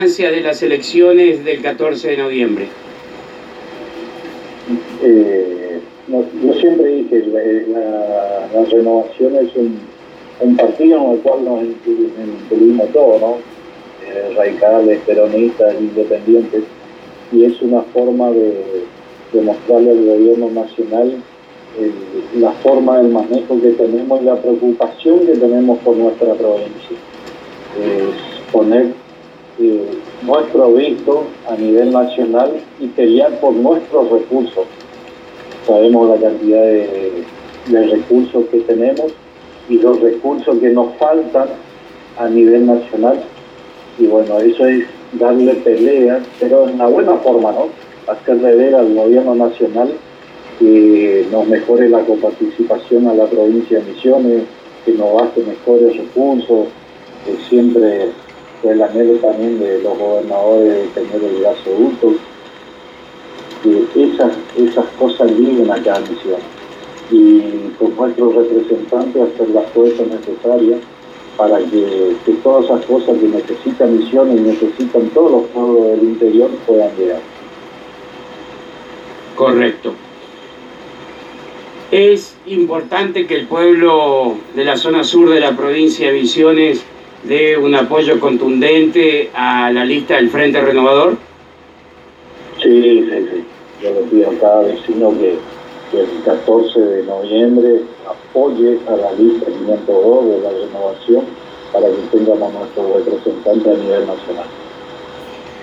de las elecciones del 14 de noviembre? Yo siempre dije que la Renovación es un partido en el cual nos incluimos todos, ¿no? Radicales, peronistas, independientes, y es una forma de mostrarle al gobierno nacional la forma del manejo que tenemos y la preocupación que tenemos por nuestra provincia. Poner nuestro visto a nivel nacional y pelear por nuestros recursos. Sabemos la cantidad de recursos que tenemos y los recursos que nos faltan a nivel nacional, y bueno, eso es darle pelea, pero en una buena forma, ¿no? Hacerle ver al gobierno nacional que nos mejore la coparticipación a la provincia de Misiones, que nos baste mejores recursos, que siempre fue el anhelo también de los gobernadores de tener el gasoducto, que esas cosas lleguen a cada misión, y con nuestros representantes hacer las fuerzas necesarias para que todas esas cosas que necesitan Misiones y necesitan todos los pueblos del interior puedan llegar. Correcto. Es importante que el pueblo de la zona sur de la provincia de Misiones dé un apoyo contundente a la lista del Frente Renovador. Sí. Yo le pido a cada vecino que el 14 de noviembre apoye a la lista 502 de la Renovación para que tengamos nuestro representante a nivel nacional.